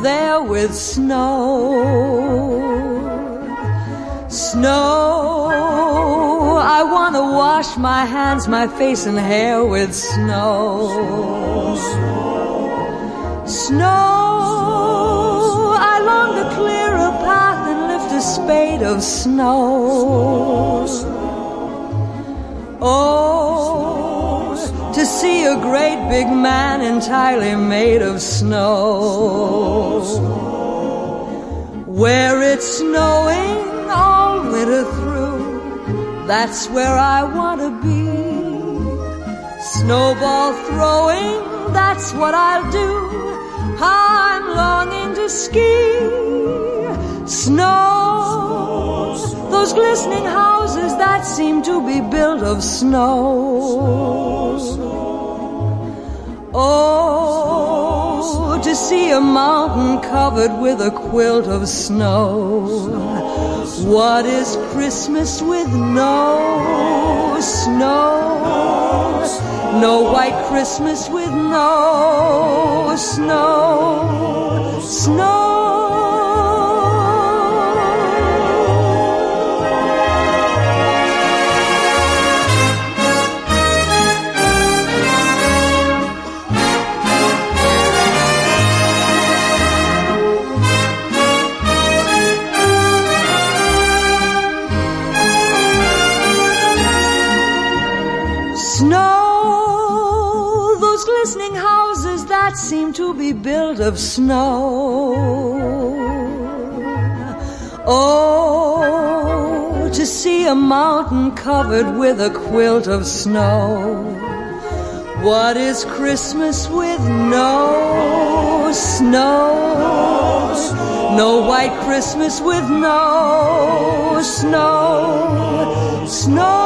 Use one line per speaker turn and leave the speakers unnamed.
there with snow. Snow, I want to wash my hands, my face and hair with snow. Snow, I long to clear a path and lift a spade of snow. Oh, to see a great big man entirely made of snow. Where it's snowing all winter through, that's where I want to be. Snowball throwing, that's what I'll do. I'm longing to ski. Snow, those glistening houses that seem to be built of snow. Oh, to see a mountain covered with a quilt of snow. What is Christmas with no snow? No white Christmas with no snow. Snow. Snow, those glistening houses that seem to be built of snow. Oh, to see a mountain covered with a quilt of snow. What is Christmas with no snow? No white Christmas with no snow. Snow.